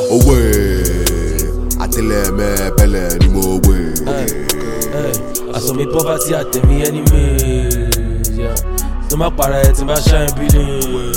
Atele me belle ni mo way. I saw me poverty at me enemies. Yeah. So my parents in my shine building.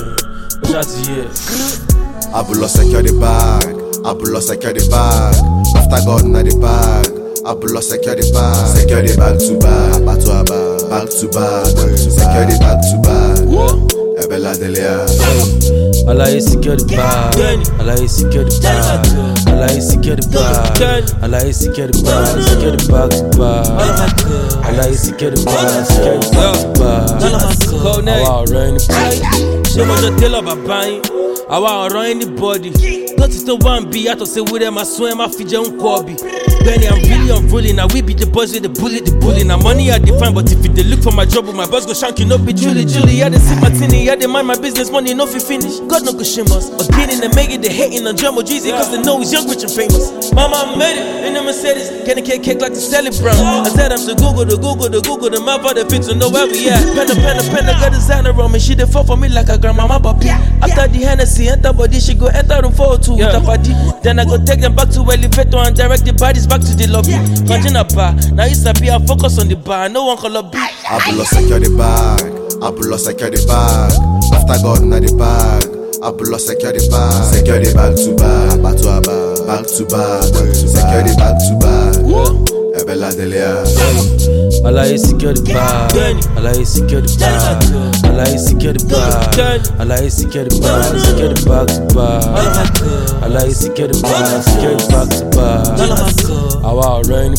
I will secure the bag. I will secure the bag. After God na the bag. I will secure the bag. Secure the bag to bag. Back to bag. Back to bag. Secure the bag to bag. Ebela Delia. Allah secure the bag. Allah secure the bag. Allah secure the bag. Allah secure the bag. Secure the bag to bag. Allah secure the bag. Secure the bag to bag. Our rain. She was just tell about buying. Our run anybody. Not to one be out of say with them. I swear my feet on Kobe. Benny, I'm really unruly. Now we be the boys with the bully. Now money I define, but if they look for my job, with my boss go shank you, no be Julie. Yeah, they see my tinny, yeah, they mind my business, money no fi finish. God no go shame us. Again in the make it, they hating on Jumbo Jeezy, cause they know he's young, rich and famous. Mama made it, in the Mercedes, can cake like the Sally Brown. I said I'm to Google, the map of the fit to know where we at. Pen, got designer on me, she dey fall for me like a grandmama puppy. After the Hennessy, enter body, she go enter room 402 with a party. Then I go take them back to elevator and direct the bodies back to the lobby. Continue bar, now it's a be, I focus on the bar, no one call up B. I will secure the bag. I will secure the bag. After God na the bag. I will secure the bag. Secure the bag to bag. Back to bag. Back to bag. Secure the bag to bag. Ebela Delia. Allah secure the bag. Allah secure the bag. Allah secure the bag. Allah secure the bag. Secure the bag to bag. Allah secure the bag. Secure the bag to bag. Our rain.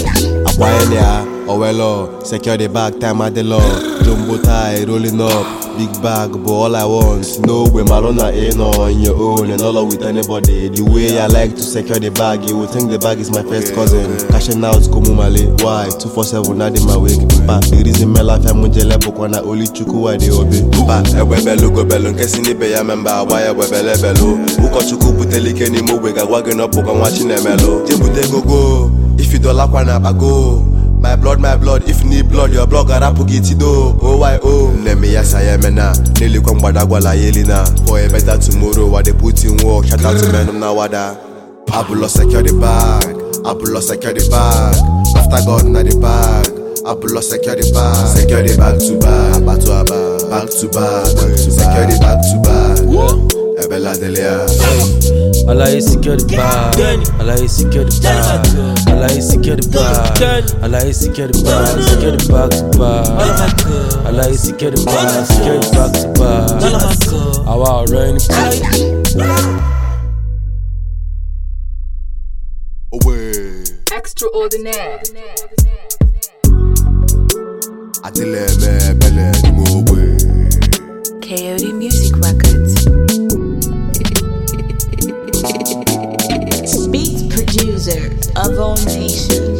Secure the bag, time at the law. Jumbo tie, rolling up, big bag, but all I want. No way, Malona ain't on your own, and all with anybody. The way I like to secure the bag, you would think the bag is my first cousin. Cashing out, Komumale, why? 247, not in my wake. But the reason my life, I'm Mujele Bokwana, only Chuku, they obey. But a webelo go bello, Cassini Bay, member, why a webele bello. Who got Chuku, Putelike, any move, I wagon up, and watching a mellow. Jebute go. If you don't like one up, I go. My blood, if need blood, your blog are up get it oh why oh. Let me yes I am na. Nearly come badagwala yelina. For a better tomorrow, what they put in work. Shout out to men now wada. Abulo secure the bag. Abulo secure the bag. After God na the bag. Abulo secure the bag. Secure the bag to bag. Back to bag. Back to bag. Secure the bag to bag. Ebela Delia. Allah secure the bag. Allah secure the bag. Allah secure the bag. Allah secure the bag. Secure the bag to bag. Allah secure the bag. Secure the bag to bag. Our rain. Extraordinaire. Atele me belle ni mo way. Coyote Music Records. Beat producer of all nations.